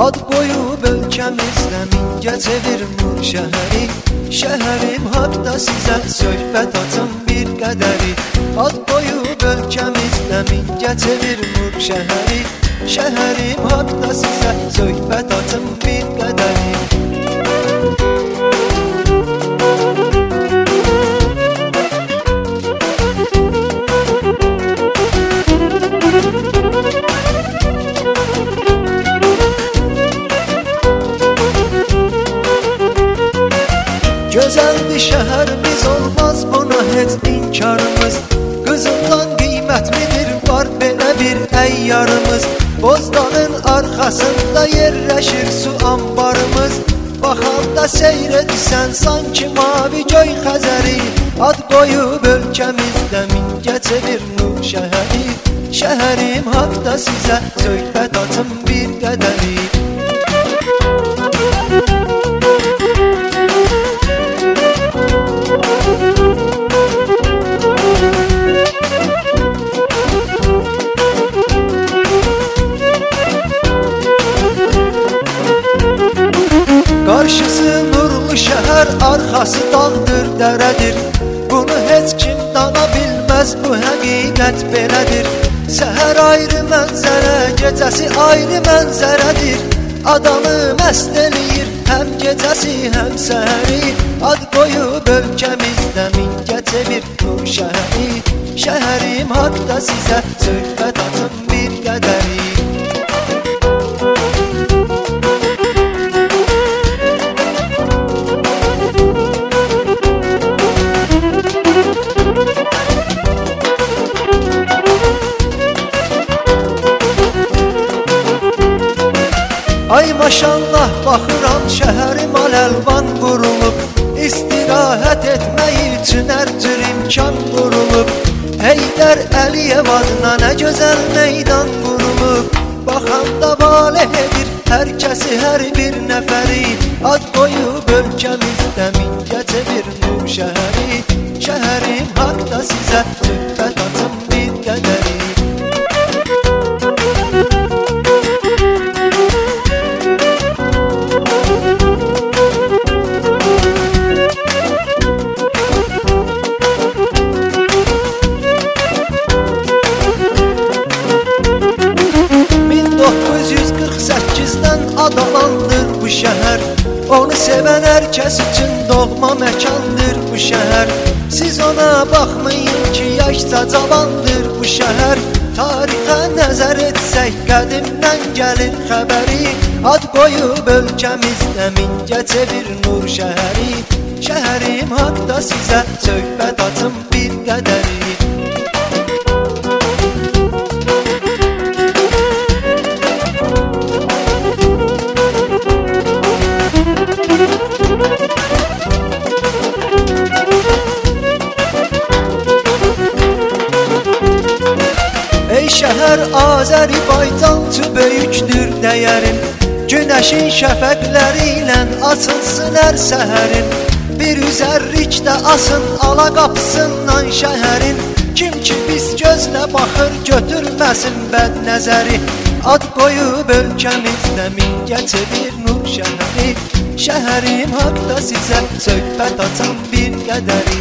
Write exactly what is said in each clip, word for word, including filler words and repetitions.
Ad qoyub ölkəmizdə Mingəçevir nur şəhəri. Şəhərim haqda sizə söhbət açım bir qədəri. Ad qoyub ölkəmizdə Mingəçevir nur şəhəri. Şəhərim haqda sizə söhbət açım bir qədəri. Gözəldir şəhərimiz, olmaz buna heç inkarımız. Qızıldan qiymətlidir, var belə bir əyyarımız. Bozdağın arxasında yerləşir su anbarımız. Baxanda seyr edirsən sanki mavi göy Xəzəri. Ad qoyub ölkəmizdə Mingəçevir nur şəhəri. Şəhərim haqda sizə söhbət açım bir qədəri. Qarşısı nurlu şəhər, arxası dağdır, dərədir. Bunu heç kim dana bilməz, bu həqiqət belədir. Səhər ayrı mənzərə, gecəsi ayrı mənzərədir. Adamı məst eləyir, həm gecəsi, həm səhəri. Ad qoyub ölkəmizdə Mingəçevir nur şəhəri. Şəhərim haqda sizə söhbət açım bir qədəri. Ay maşallah baxıram şəhərim al-əlvan qurulub. İstirahət etmək üçün hər cür imkan qurulub. Heydər Əliyev adına nə gözəl meydan qurulub. Baxanda valeh edir hər kəsi, hər bir nəfəri. Ad qoyub ölkəmizdə Mingəçevir nur şəhəri. Şəhərim haqda sizə söhbət açım bir qədəri. Adalandır bu şəhər, onu sevən hər kəs üçün doğma məkandır bu şəhər. Siz ona baxmayın ki, yaşca cavandır bu şəhər. Tarixə nəzər etsək, qədimdən gəlir xəbəri. Ad qoyub ölkəmizdə Mingəçevir nur şəhəri. Şəhərim haqda sizə söhbət açım bir qədəri. Ey şəhər Azərbaycançı böyükdür dəyərin. Günəşin şəfəqləri ilə açılsın hər səhərin. Bir üzərlikdə asın ala qapısından şəhərin. Kim ki biz gözlə baxır, götürməsin bəd nəzəri. Ad qoyub ölkəmizdə Mingəçevir nur şəhəri. Şəhərim haqda sizə söhbət açım bir qədəri.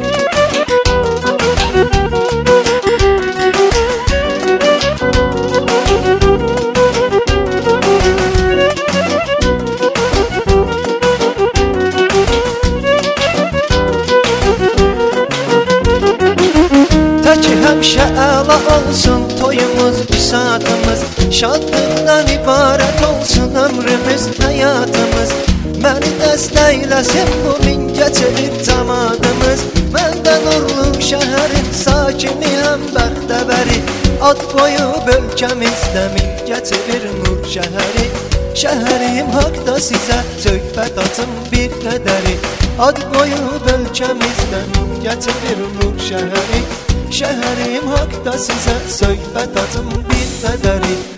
Təki həmişə əla olsun toyumuz, büsatımız. Şadlıqdan ibarət olsun ömrümüz, həyatımız. Məni dəstəkləsin bu Mingəçevir cəmadımız. Mən də nurlu şəhərin sakiniyəm, bəxtəvəri. Ad qoyub ölkəmizdə Mingəçevir nur şəhəri. Şəhərim haqda sizə söhbət açım bir qədəri. Ad qoyub ölkəmizdə Mingəçevir nur şəhəri. Şəhərim haqda sizə söhbət açım bir qədəri.